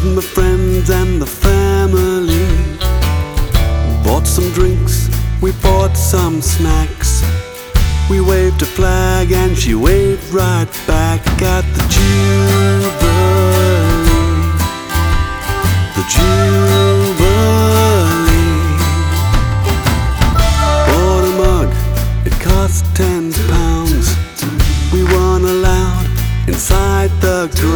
my friends and the family. Bought some drinks, we bought some snacks. We waved a flag and she waved right back at the Jubilee. The Jubilee. Bought a mug, it cost £10. We weren't allowed inside the ground.